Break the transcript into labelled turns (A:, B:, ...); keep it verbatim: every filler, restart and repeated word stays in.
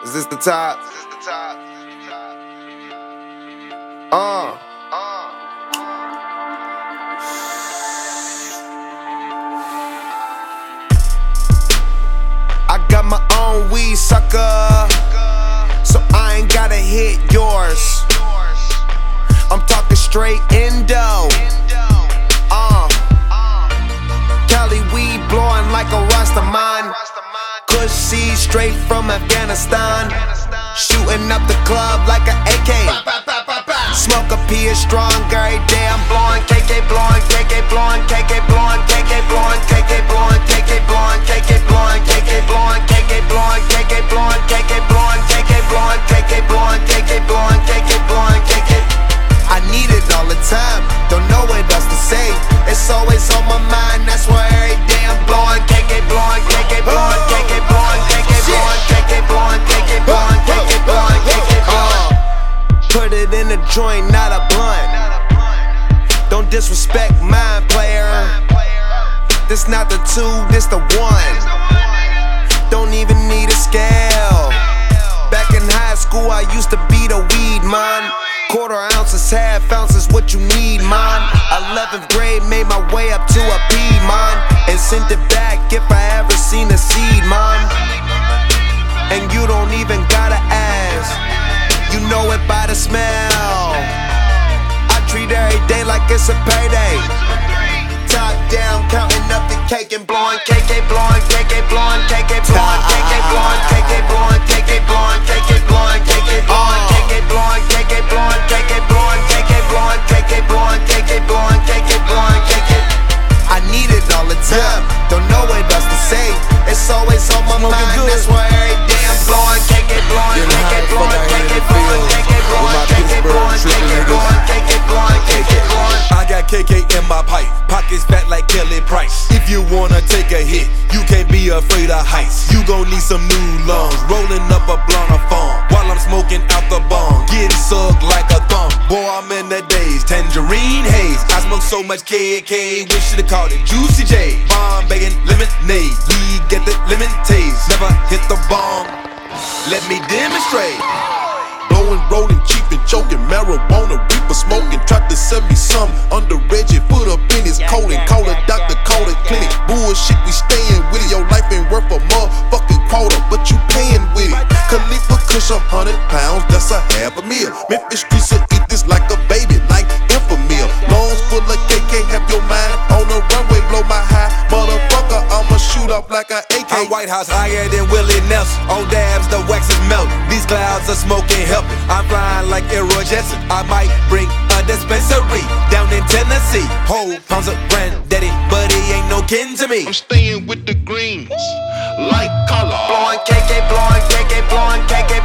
A: Is this the top? Uh. I got my own weed, sucker, so I ain't gotta hit yours. I'm talking straight Indo. Uh. Cali weed blowing like a Rastaman. Kush seed straight from Afghanistan. Shooting up the club like an A K. Smoke a P is strong every day. I'm blowing K K, blowing K K, blowing K K, blowing K K, blowing K K, blowing K K, blowing K K, blowing K K, blowing K K, blowing K K, blowing K K, blowing K K, blowing K K, blowing K K, blowing K K, blowing K K. I need it all the time, don't know what else to say. It's always on my mind, that's why every day I'm blowing K K, blowing K K, blowing K K, blowing K K, blowing K K, blowing K K, blowing K K, blowing K K, blowing. Put it in a joint, not a blunt. Don't disrespect mine, player. This not the two, this the one. Don't even need a scale. Back in high school, I used to be the weed man. Quarter ounces, half ounces, what you need, man. eleventh grade, made my way up to a P, man, and sent it back if I ever seen a seed, man. And you don't even gotta ask, you know it by the smell. I treat every day like it's a payday. Top down, counting up the cake and blowing K K, blowing K K, blowing K K, blowing K K, blowing K K, blowing K K, blowing K K, blowing K K, blowing K K, blowing K K, blowing K K, blowing K K, blowing K K, blowing K K, blowing K K, blowing K K. I need it all the time, don't know what else to say. It's always on my mind, that's why every day I'm blowing K K, blowing K K, blowing K K, blowing K K, blowing K K, blowing K K, blowing K K, blowing K K, blowing.
B: I got K K in my pipe, pockets fat like Kelly Price. If you wanna take a hit, you can't be afraid of heights. You gon' need some new lungs, rolling up a blunt of phone while I'm smoking out the bong, getting sucked like a thumb. Boy, I'm in the days, tangerine haze. I smoke so much K K, we should've called it Juicy J. Bomb bacon lemonade, we get the lemon taste. Never hit the bomb, let me demonstrate.
C: Blowing, rolling, cheap and choking, marijuana, reaper smoking. Tried to sell me some under Reggie, put up in his colon. Call it doctor, call it clinic. Bullshit, we stayin' with it. Your life ain't worth a motherfucking quarter, but you payin' with it. Khalifa Kush, a hundred pounds, that's a half a meal. Memphis streets will eat this like a baby, like Infamil. Lungs full of K K, have your mind on the runway, blow my high. Motherfucker, I'ma shoot up like an A K.
B: I'm White House higher than Willie Nelson. On dabs, the wax is melting. These clouds are smoking, helping. I'm flying like Aero Jetson. I might bring a dispensary down in Tennessee. Whole pounds of granddaddy, but he ain't no kin to me.
C: I'm staying with the greens, like color.
A: Blowing K K, blowing K K, blowing K K,